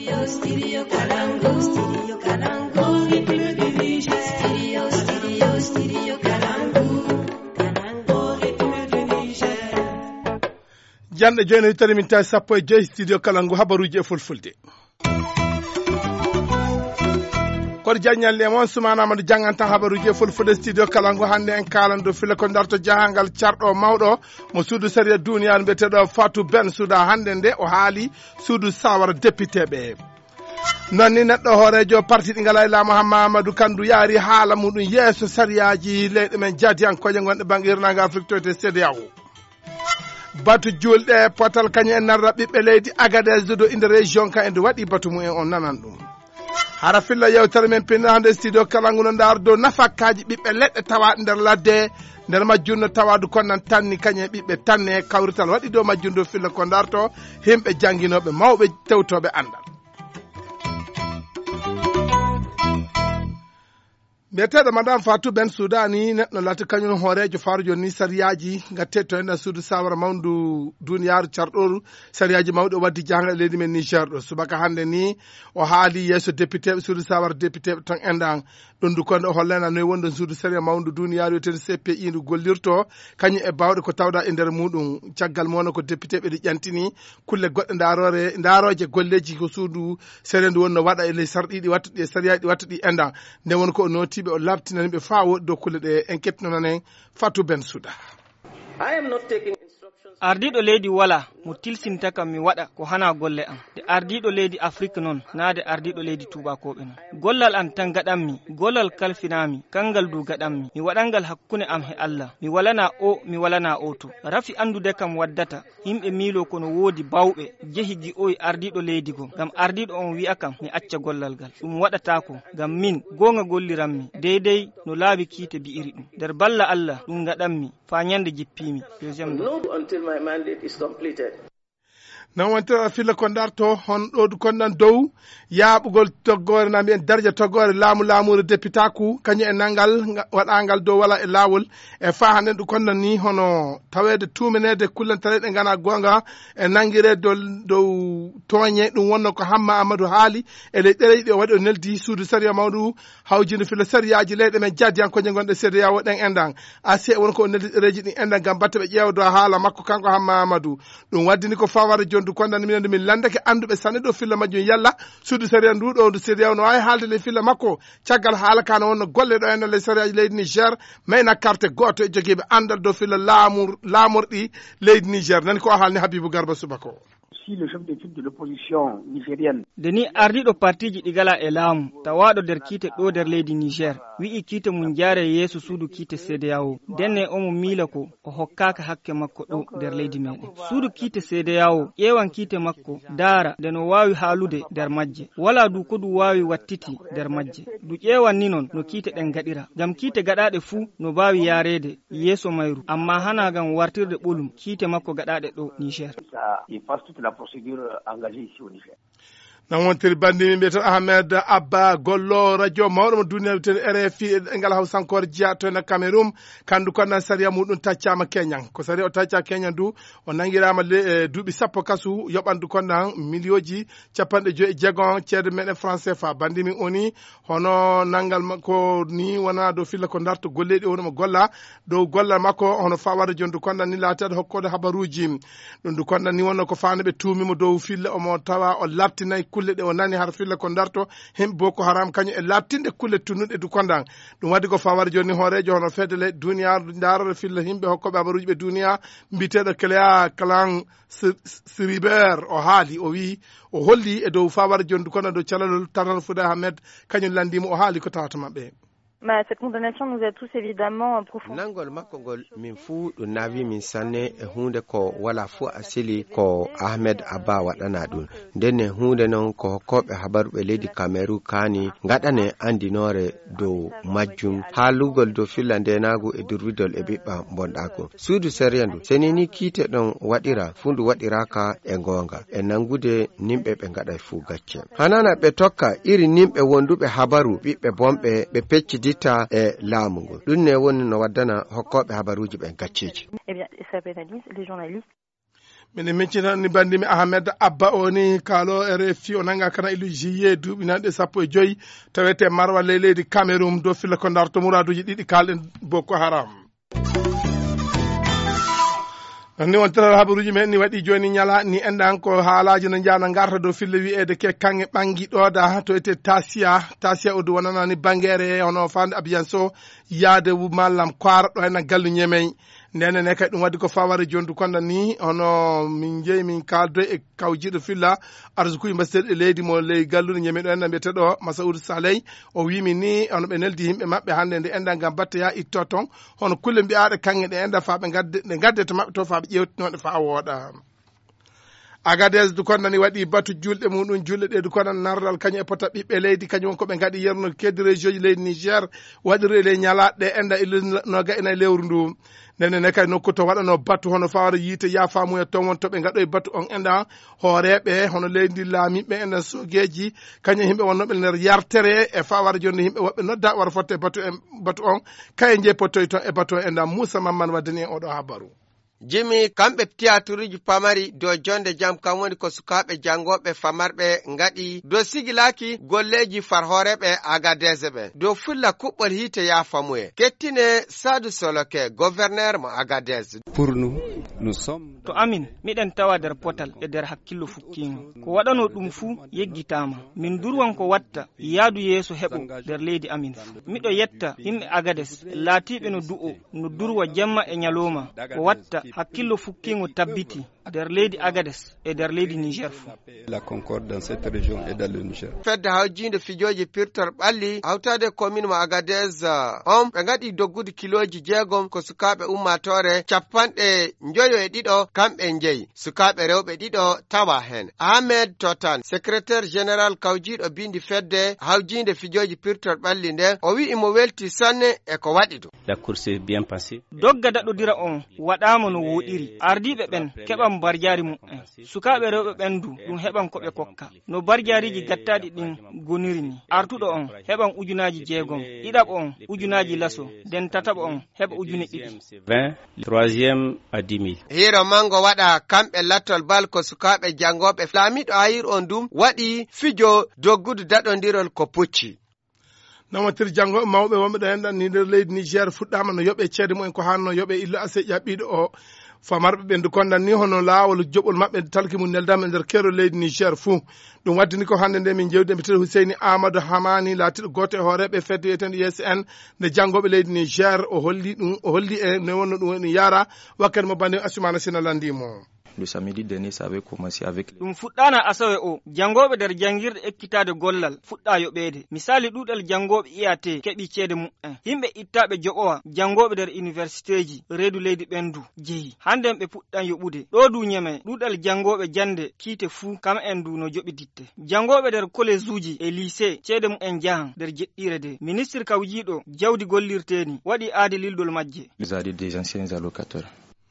Studio Kalangu. Studio Kalangu. Studio Kalangu. Jande joni tari min tawi sappo e joyi studio Kalangu habaruji e fulfulde. Kono jagnal le mon sumana Amadou jangantan habaruji e fulfulde studio Kalangu hande en kalando file ko darto jahangal cardo mawdo mo suudu sariya duniya betedo Fatou Ben Souda hande nde o haali suudu sawara député be. Nonni neɗɗo hoorejo parti ɗi ngala e laamu Hamma Amadou Kandou yaari haala muɗum yeeso sariyaji leyɗe men jatiyankoje gonɗe banggue hirnaga Afrique to te CEDEAO. Batu julɗe potal kañum en narra ɓiɓɓe leydi Agadez do inde région ka ende waɗi batu mumen on nanan ɗum. Hara filla yewtere men pinna hande studio Kalangu no dardo nafakkaji ɓiɓɓe leɗɗe tawaɗe nder ladde nder majjunno tawadu konnan tanni kañe ɓiɓɓe tanne kawrital waɗi dow majjundo filla ko darto himɓe janguinoɓe mawɓe tewtoɓe andal. Beteɗo madame Fatou Ben Souda ni neɗɗo lati kañum hoorejo faarujo ni sariyaji gatte to en suudu sawara mawndu duniyaru carɗoru sariyaji mawɗi o waddi jahangal e leydi men Niger ɗo subaka hande ni o haali yeeso député ɓe suudu sawara député ɓe ton endan ɗum du konde o hollena noyi wonɗon suudu sariya mawndu duniyaru wiyeten CPI ndu gollirto kañum e bawɗe ko tawɗa e nder muɗum caggal mo wonno ko député ɓe ɗi ƴantini kulle goɗɗe daroje golleji ko suudu sariya ndu wonno waɗa e ley sarɗiɗi wattuɗi e sariyaji ɗi wattuɗi endan nde won ko o notiɓe o labtinani ɓe fa woɗi dow kulle ɗe en kettinonen Fatou Ben Souda. Ardiɗo leydi wala mo tilsinta kam mi waɗa ko hana golle am de ardiɗo leydi Afrique noon naade ardiɗo leydi tubakoɓe noon gollal am tan gaɗanmi gollal kalfinami kangal du gaɗanmi mi waɗangal hakkunde am he Allah mi walana o mi walana o to rafi andude kam waddata yimɓe miilo kono woodi bawɓe jehi gi'oyi ardiɗo leydi go ngam ardiɗo on wi'a kam mi acca gollal gal ɗum waɗatako ngam min gonga golliranmi deydey no laabi kiite bi'iri ɗum nder balla Allah ɗum gaɗanmi fa nyande jippimi deuxième my mandate is completed. Non wonta filla ko darto hon ɗo konnan dow yaɓugol toggore na mbiyen darja toggore laamuru députaku kañum e nangal waɗangal dow wala e laawol e fa hande ɗum konnan ni hono tawede tumenede kullantareɗe gana gonga e nangire dow toñe ɗum wonno ko Hamma Amadou haali e ley ɗereji ɗi o waɗi o neldi suudu sariya mawɗu hawjinde filla sariyaji leyɗe men jadiyankoje gonɗe CEDEAO ɗen endan ACE won ko o neldi ɗereji ɗi endan gam batte ɓe ƴeewa dow haala makko kanko Hamma Amadou ɗum waddini ko fawara jon du kondani minen min landake anduɓe sanne ɗo filla majjum yalla suudu sariya ndu ɗo ndu CEDEAO no wawi haalde le filla makko caggal haala kana wonno golle ɗo enne le sariyaji leydi Niger mayna carte goto e joguiɓe andal dow filla laamorɗi leydi Niger nani ko haalni Habibou Garba Subako. Le chef d'équipe de l'opposition nigérienne. Deni ardiɗo partiji ɗi gala e laamu tawaɗo nder kiite ɗo nder leydi Niger wi'i kiite mum jaare yeeso suudu kiite CEDEAO denne omo miila ko o hokkaka hakke makko ɗo nder leydi meɗen suudu kiite CEDEAO ƴeewan kiite makko daara nde no wawi haalude nder majje wala du ko du wawi wattiti nder majje du ƴeewan ni noon no kiite ɗen gaɗira ngam kiite gaɗaɗe fuu no bawi yaarede yeeso mayru amma hana gam wartirde ɓolum kiite makko gaɗaɗe ɗo Niger. Procédure engagée ici au Niger. Non wontiri bandimi mbiyeten Ahmed Abba Gollo radio mawɗo mo duniya wiyeten RFI e ngal hawsankore jeeya to e Cameroun kandu konnan sariya muɗum taccama Keñan ko sariya o tacca Keñan du o nangirama duuɓi sappo kasu yoɓandu konnan milioji capanɗe joyi e jeegon ceede meɗen franc CFA bandimi oni hono nangal makko ni wona dow filla ko darto golleɗi wonoma golla dow gollal makko hono fawade jondu konnan ni laatede hokkode habaruji ɗum du konnan ni wonno ko faneɓe tuumimo dow filla omo tawa o labtinayi kulle ɗe o nani har filla ko darto himɓe Boko Haram kañum e labtinde kulle tunnuɗe du kondan ɗum waddi ko fawade joni hoorejo hono fedele duniya darore filla himɓe hokkoɓe habaruji ɓe duniya mbiteɗo Cléa Calan Siriber o haali o wi o holli e dow fawade joni du kondan dow calalol Tanal Fouda Ahmed kañum landimo o haali ko tawata mabɓe. Cette condamnation nous a tous évidemment profondément. Nangol makko ngol min fu ɗum nawi min sanne e hunde ko wala fu asili ko Ahmed Abba waɗana ɗum ndenne hunde noon ko hokkoɓe habaruɓe leydi Cameroun kani gaɗane andinore dow majjum haalugol dow filla ndenagu e durwidol e ɓiɓɓa bonɗako suudu sériya ndu senini kiite ɗon waɗira fu ndu waɗiraka e gonga e nangude nimɓe ɓe gaɗa fu gacce hanana ɓe tokka iri nimɓe wonduɓe habaru ɓiɓɓe bomɓe ɓe pecci ditta e laamu ngu ɗum ne woni no waddana hokkoɓe habaruji ɓen gacceji. Eh bien, ça pénalise les journalistes. min miccita ni bandimi Ahmed Abba oni kalo RFI o nanga kana ilu jiye duuɓi nanɗe 15 tawete marwa leydi Cameroun do filla ko darto muraduji ɗiɗi kalɗen Boko Haram. ni on tara habaruji men ni waɗi joni nyala ni endan ko haalaji no jana garta do fille wi'ede ke kange ɓangi ɗoda to ete tasia o do wonana ni bangere hono fande abiyanso yaade mallam kwara ɗo ena gallu ñemey nene ne kay ɗum waddi ko faware jondu konda ni hono min jeeyi min kaldo e kawjiɗo filla arsukuji mbaseɗe leydi mo ley gallude ñeme ɗo enna mbiyeteɗo Masaoudou Saley o wimi ni hono ɓe neldi yimɓe maɓɓe hande nde enda gam batta ya itto ton hono kulle mbiyaɗe kanŋe ɗe enda fa ɓe gadde to maɓɓe to fa ɓe ƴewtinoɗe fa wooɗa. Agadez du kondani waɗi batu julɗe muɗum julɗe ɗe du konan nardal kañum e pota ɓiɓɓe leydi kañum ko ɓe gaɗi yerno keddi région ji leydi Niger waɗiri le ñalaɗe enda no ga ena lewru ndu nene ne kay nokku to waɗano batu hono fawara yiite yafamuya ton won to ɓe gaɗoye batu on enda hooreɓe hono leydi laamiɓe enda sogueji kañum yimɓe wonnoɓe nder yartere e fawara joni yimɓe woɓɓe nodda wara fotte batu on kaye je pottoy ton e batu o enda Moussa Mamman waddani en oɗo habaru. Jimi kamɓe théâtre pamari do jonde jam kam woni ko sukaɓe jangoɓe famarɓe ngaɗi do sigilaki golleji farhoreɓe Agadez ɓe do fulla kuɓɓol hite yafamuye kettine Sadou Soloke gouverneur mo Agadez. Pour nous sommes to amin miɗen tawa nder potal e nder hakkillo fukkino ko waɗano ɗum fuu yeggitama min durwan ko watta yaadu yeeso heɓo nder leydi amin fuu miɗo yetta yimɓe Agadez laatiɓe no du'o no durwa jamma e nyaloma ko watta hakkillo fukkino tabbiti nder leydi Agadez e nder leydi Niger fuu. La concorde dans cette région et dans le Niger. Fedde hawjinde fijoji pirtor ɓalli hawtade commune mo Agadez on ɓe ngaɗi doggude kiloji 6 ko sukaɓe ummatore capanɗe njoyo e ɗiɗo kamɓe njeyi sukaɓe rewɓe ɗiɗo tawa hen. Ahmed Totan secrétaire général kawjiɗo bindi fedde hawjinde fijoji pirtor ɓalli nde o wi'i mo welti sanne e ko waɗi ɗum. La course est bien passée. Dogga daɗodira on waɗama no woɗiri ardiɓe ɓen keɓan barjari mu'en sukaɓe rewɓe ɓendu ɗum heɓan ko ɓe kokka no barjariji gattaɗi ɗin goniri ni artuɗo on heɓan ujunaji 6 ɗiɗaɓo on ujunaji laso nden tataɓo on heɓa ujune 2 20 troisième à 10 000. hiro mango waɗa kamɓe lattol bal ko sukaɓe jangoɓe laamiɗo hayir on ɗum waɗi fijo doggudu daɗodirol ko pucci. Nomatir jangoɓe mawɓe wonɓe ɗo henɗan ni nder leydi Niger fuɗɗama no yoɓe ceede mumen ko hanno yoɓe illo ase ƴaɓɓiɗo o famarɓe ɓe ndu kondan ni hono laawol joɓol maɓɓe talki mum neldama e nder kero leydi Niger fuu ɗum waddi ni ko hande nde min jewdi mbiteɗo Husseini Amadou Hamani laatiɗo goto e hooreɓe fedde wiyeteɗo USN nde janggoɓe leydi Niger o holli ɗum o holli e ne wonno ɗum woni yara wakkati mo bandi Assoumana Sina landimo. Le samedi dernier, ça avait commencé avec... ɗum fuɗɗana asawe o jangoɓe nder jangirde ekkitade gollal fuɗɗa yoɓede misali ɗuɗal jangoɓe IAT keɓi ceede mu'en yimɓe ittaɓe joɓowa jangoɓe nder université ji reedu leydi ɓendu jeeyi hande ɓe puɗɗan yoɓude ɗo du ñeme ɗuɗal jangoɓe jande kiite fuu kam en du no joɓi ditte jangoɓe nder collège uji e lycée ceede mu'en jahan nder jeɗɗire de ministre kawjiɗo jawdi gollirteni waɗi aadi lildol majje. Les aide des anciens allocataires.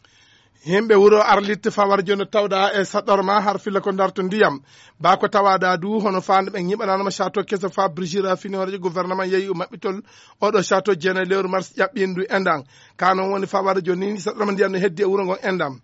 Himɓe wuro Arlit fawar jono tawda e saɗorma har filla ko darto ndiyam ba ko tawada du hono fande ɓe ñiɓananoma château kese fa Brigira finoreje gouvernement yeeyi maɓɓitol oɗo château jeena lewru mars ƴaɓɓindu endam kanon woni fawar joni saɗorma ndiyam no heddi e wuro ngon endam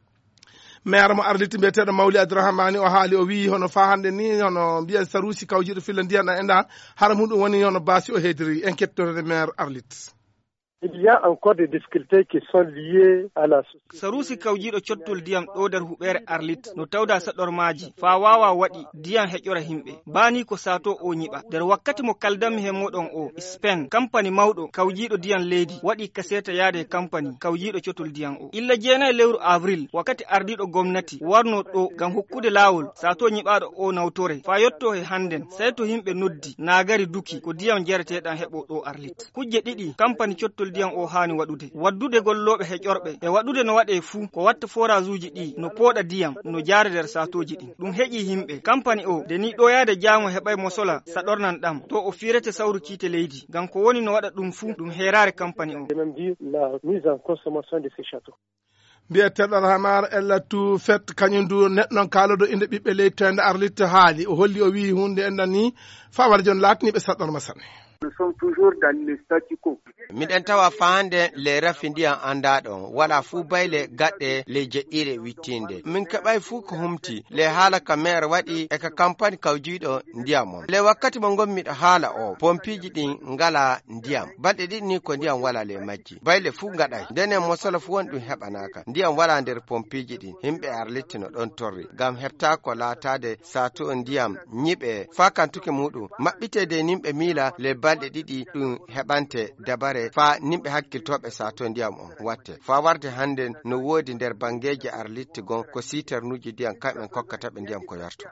maire mo Arlit mbiyeteɗo Mawli Abdourahmani o haali o wi hono fa hande ni hono mbiya Sarousi kawjiɗo filla ndiyam ɗam enda hara muɗum woni hono basi o heediri enquêteur maire Arlit. Il y a encore des difficultés qui sont liées à la société. Sarousi kawjiɗo cottol diyam ɗo nder huɓere Arlit no tawda saɗormaji fa wawa waɗi diyam heƴora himɓe bani ko sato o ñiɓa nder wakkati mo kaldammi he moɗon o Spain company mawɗo kawjiɗo diyam leydi waɗi kaseta yaade company kawjiɗo cottol diyam o illa 9 lewru avril wakkati ardiɗo gomnati warno ɗo gam hokkude lawol sato ñiɓaɗo o nawtore fa yotto he handen sai to himɓe noddi nagari duki ko diyam jareteɗan heɓo ɗo Arlit kujje ɗiɗi company cottol diyam o hani waddude golloɓe he ƴorɓe e waɗude no waɗe fuu ko watta forage uji ɗi no pooɗa diyam no jaare nder satoji ɗin ɗum heƴi himɓe company o de ni ɗo yaade jamo heɓay mo sola saɗornan ɗam to o firete sawru kiite leydi ngam ko woni no waɗa ɗum fuu ɗum heerare company o. Mbiyeteɗo Hamar Ellatu Fet kañum du neɗɗon kaalodo inde ɓiɓɓe leydi tende Arlit haali o holli o wi hunde enɗan ni fawar jon latniɓe saɗorma sanne. Nous sommes toujours dans le statu quo. Miɗen tawa fahande le rafi ndiyam andaɗon wala fuu bayle gaɗɗe le jeɗɗire wittinde min keɓay fuu ko humti le haala ka maire waɗi e ka campagne kawjiɗo ndiyam on le wakkati mo gommiɗo haala o pompiji ɗin ngala ndiyam balɗe ɗiɗi ni ko ndiyam wala le majji bayle fuu gaɗay ndenen mosolo fu won ɗum heɓanaka ndiyam wala nder pompiji ɗin himɓe arlittino ɗon torri ngam heɓta ko laatade saatu ndiyam ñiɓe fa kantuke muɗum maɓɓitede nimɓe miila le balɗe ɗiɗi ɗum heɓante dabare fa nimɓe hakkiltoɓe sato ndiyam on watte fa warde hande no woodi nder bangeje arlitti gon ko citernuji ndiyam kamɓe kokkataɓe ndiyam ko yarto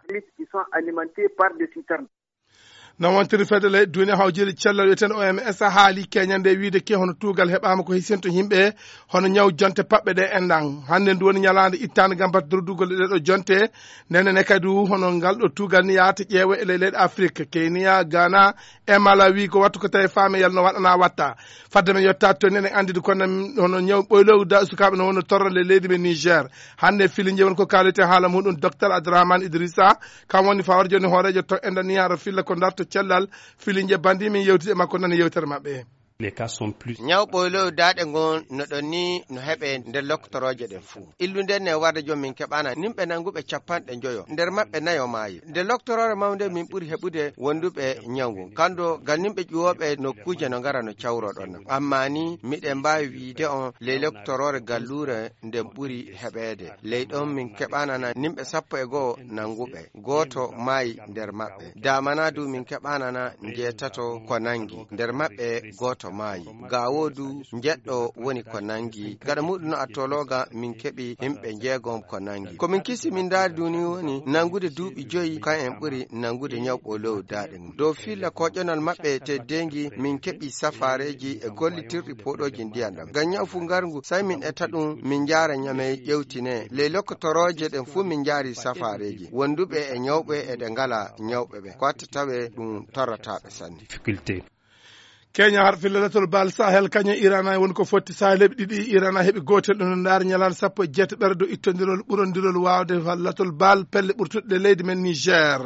non wontiri fedele duniya hawjiri cellal wiyeten OMS haali keñande wiide ke hono tuugal heɓama ko hisinto yimɓe hono ñaw jonte paɓɓe ɗe enɗan hande ndu woni ñalande ittande gam batte durdugol ɗeɗo jonte nenene kadi hono ngal ɗo tuugal ni yaata ƴeewa e leyɗe Afrique Kenya Ghana e Malawi ko wattu ko tawi faame yalno waɗana watta fadde men yettade to nene andide kono hono ñaw ɓoylowda sukaɓe no wonno torrole leydi men Niger hande filinje won ko kalete haala muɗum docteur Abdourahmane Idrissa kam woni fawar joni hoorejo to endaniyaaro filla ko darto cellal filinje bandi min yewtide makko nani yewtere mabɓe les cas sont plus ñaw ɓoylow daɗe gon no ɗon ni no heɓe nder loktoroje ɗen fuu illu nden ne warde jom min keɓana nimɓe nanguɓe capanɗe joyo nder maɓɓe nayo maayi nde loktorore mawde min ɓuuri heɓude wonduɓe ñawgu kando gal nimɓe ƴuwoɓe nokkuje no gara no cawroɗon amma ni miɗen mbawi wiide on ley loktorore gallure nden ɓuuri heɓede ley ɗon min keɓanana nimɓe 11 nanguɓe goto maayi nder maɓɓe damana du min keɓanana jeetato ko nangi nder maɓɓe goto maayi gawodu jeɗɗo woni ko nangi gaɗa muɗum no attologa min keɓi himɓe jeegom ko nangi komin kisi min daari duni woni nangude duuɓi 5 kan en ɓuri nangude ñawɓolow daɗe mum dow filla koƴonal maɓɓe te dengi min keɓi safareji e gollitirɗi poɗoji ndiyan ɗam ngam ñaw fu ngargu sai min etta ɗum min jaara ñame ƴewtine ley lokkotoroje ɗen fu min jaari safareji wonduɓe e ñawɓe eɗe ngala ñawɓe ɓe ko watta tawe ɗum torrataɓe sanne difficulté Kenya har fillalatol bal Sahel kanya Irana woni ko fotti Sahel ɗiɗi Irana heɓi gotel ɗon ndaar ñalan 17 ɓerɗo ittondirol ɓurondirol wawde fallatul bal pelle ɓurtuɗe leydi men Niger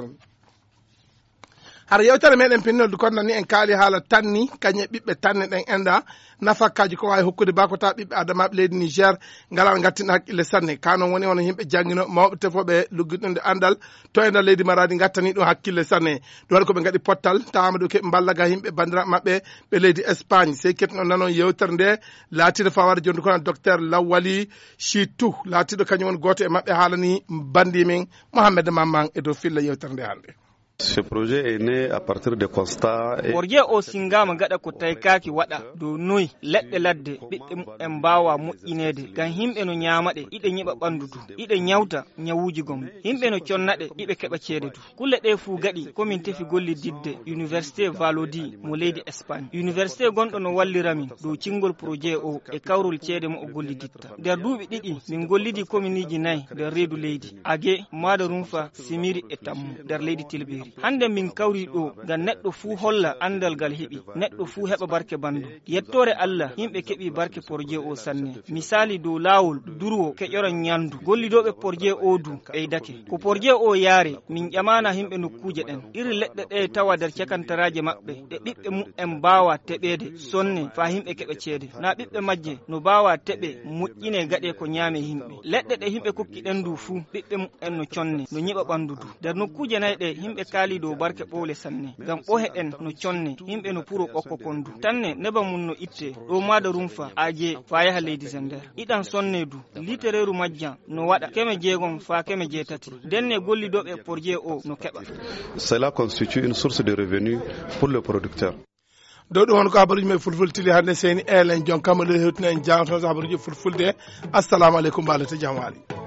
har yewtere meɗen pinnolde kono nani en kaali haala tanni kañe ɓiɓɓe tanne ɗen enda nafakkaji ko wawi hokkude bakota ɓiɓɓe adamaɓe leydi Niger ngala gattina haqqille sanne kanon woni hono yimɓe jangguino mawɓe tefoɓe lugguɗinde andal to e nder leydi maradi gattani ɗum hakkille sanne ɗum waɗi koɓe gaɗi pottal tawama ɗo keɓe ballaga yimɓe bandiraɓe maɓɓe ɓe leydi Espagne sey ketno nanon yewtere nde laatiɗo fawade jonde kono docteur Lawali Chitou laatiɗo kañum woni goto e maɓɓe haalani bandi men Mohamed Mamman e dow filla yewtere nde hande. Ce projet est né à partir de constats. Projet o singama gaɗa ko taykaki waɗa dow noyi leɗɗe ladde ɓiɓɓe en mbawa moƴƴinede ngam himɓe no ñamaɗe iɗe ñiɓa ɓandu du iɗe ñawta ñawuji gom himɓe no connaɗe iɓe keɓa ceede du kulle ɗe fuu gaɗi komin tefi gollididde université Valodi mo leydi Espagne université gonɗo no walliramin dow cingol projet o e kawrol ceede mo o golliditta nder duuɓi ɗiɗi min gollidi commune ji 4 nder reedu leydi Agué Mada Rumfa Simiri e Tammu nder leydi Tilberi hande min kawri ɗo ngam neɗɗo fuu holla andal ngal heɓi neɗɗo fuu heɓa barke bandu yettore Allah yimɓe keɓi barke projet o sanne misali dow lawol durwo keƴoran ñandu gollidoɓe projet o du ɓeydake ko projet o yaare min ƴamana yimɓe nokkuje ɗen iri leɗɗe ɗe tawa nder cakantaraje maɓɓe ɗe ɓiɓɓe mum en mbawa teɓede sonne fa yimɓe keɓa ceede na ɓiɓɓe majje no mbawa teɓe moƴƴine gaɗe ko ñaame yimɓe leɗɗe ɗe yimɓe kokki ɗen du fuu ɓiɓɓe mum en no conne no ñiɓa ɓandu du nder nokkuje nayi ɗe yimɓe kaali dow barke ɓowle sanne ngam ɓohe en no conne yimɓe no puro ɓokko kondu tanne neba mum no itte ɗo Mada Rumfa Agué fa yaha leydi Zender iɗan sonne du litereru majjan no waɗa 6 fa 8 denne gollidoɓe projet o no keɓa. Cela constitue une source de revenus pour le producteur. dow ɗum won ko habaruji men fulfulde tili hande seni elen jon kamale hewtino en jangto habaruji fulfulde assalamu aleykum mbalete jam waali